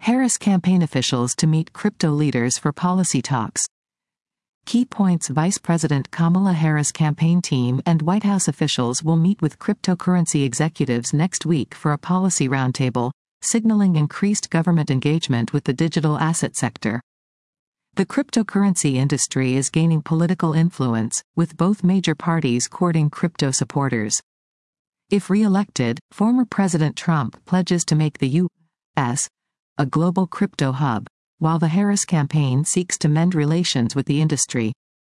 Harris campaign officials to meet crypto leaders for policy talks. Key points: Vice President Kamala Harris campaign team and White House officials will meet with cryptocurrency executives next week for a policy roundtable, signaling increased government engagement with the digital asset sector. The cryptocurrency industry is gaining political influence, with both major parties courting crypto supporters. If re-elected, former President Trump pledges to make the U.S. a global crypto hub, while the Harris campaign seeks to mend relations with the industry.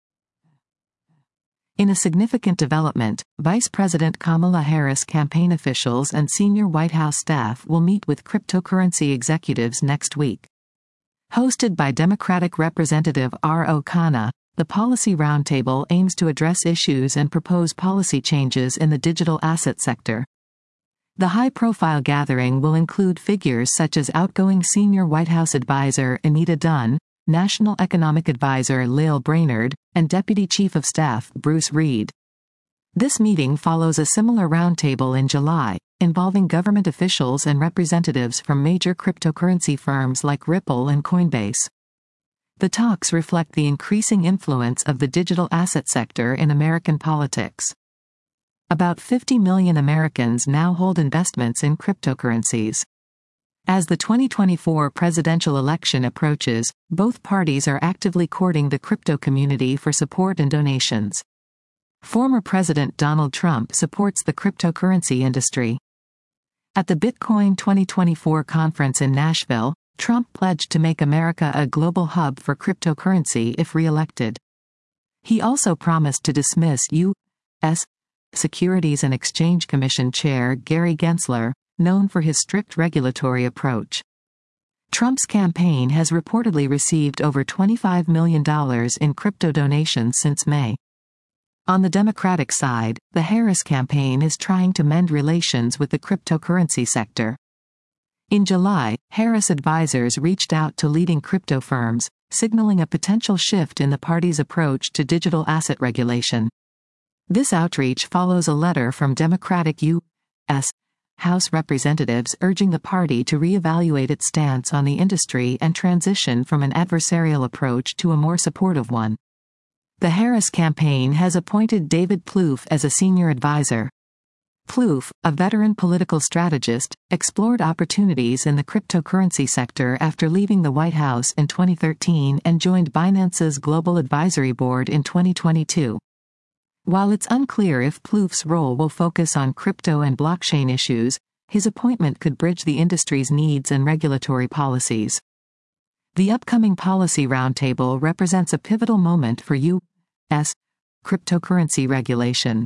In a significant development, Vice President Kamala Harris campaign officials and senior White House staff will meet with cryptocurrency executives next week. Hosted by Democratic Representative R.O. Khanna, the Policy Roundtable aims to address issues and propose policy changes in the digital asset sector. The high-profile gathering will include figures such as outgoing senior White House advisor Anita Dunn, National Economic Advisor Lael Brainard, and Deputy Chief of Staff Bruce Reed. This meeting follows a similar roundtable in July, involving government officials and representatives from major cryptocurrency firms like Ripple and Coinbase. The talks reflect the increasing influence of the digital asset sector in American politics. About 50 million Americans now hold investments in cryptocurrencies. As the 2024 presidential election approaches, both parties are actively courting the crypto community for support and donations. Former President Donald Trump supports the cryptocurrency industry. At the Bitcoin 2024 conference in Nashville, Trump pledged to make America a global hub for cryptocurrency if re-elected. He also promised to dismiss U.S. Securities and Exchange Commission Chair Gary Gensler, known for his strict regulatory approach. Trump's campaign has reportedly received over $25 million in crypto donations since May. On the Democratic side, the Harris campaign is trying to mend relations with the cryptocurrency sector. In July, Harris advisors reached out to leading crypto firms, signaling a potential shift in the party's approach to digital asset regulation. This outreach follows a letter from Democratic U.S. House representatives urging the party to reevaluate its stance on the industry and transition from an adversarial approach to a more supportive one. The Harris campaign has appointed David Plouffe as a senior advisor. Plouffe, a veteran political strategist, explored opportunities in the cryptocurrency sector after leaving the White House in 2013 and joined Binance's Global Advisory Board in 2022. While it's unclear if Plouffe's role will focus on crypto and blockchain issues, his appointment could bridge the industry's needs and regulatory policies. The upcoming policy roundtable represents a pivotal moment for U.S. cryptocurrency regulation.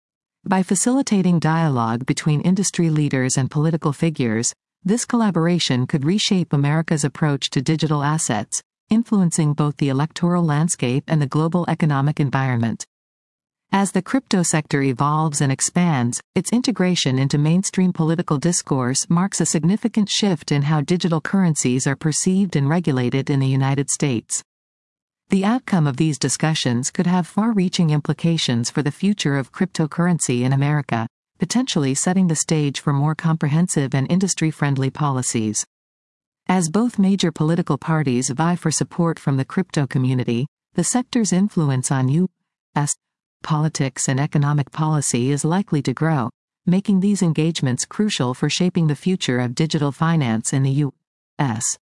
By facilitating dialogue between industry leaders and political figures, this collaboration could reshape America's approach to digital assets, influencing both the electoral landscape and the global economic environment. As the crypto sector evolves and expands, its integration into mainstream political discourse marks a significant shift in how digital currencies are perceived and regulated in the United States. The outcome of these discussions could have far-reaching implications for the future of cryptocurrency in America, potentially setting the stage for more comprehensive and industry-friendly policies. As both major political parties vie for support from the crypto community, the sector's influence on U.S. politics and economic policy is likely to grow, making these engagements crucial for shaping the future of digital finance in the U.S.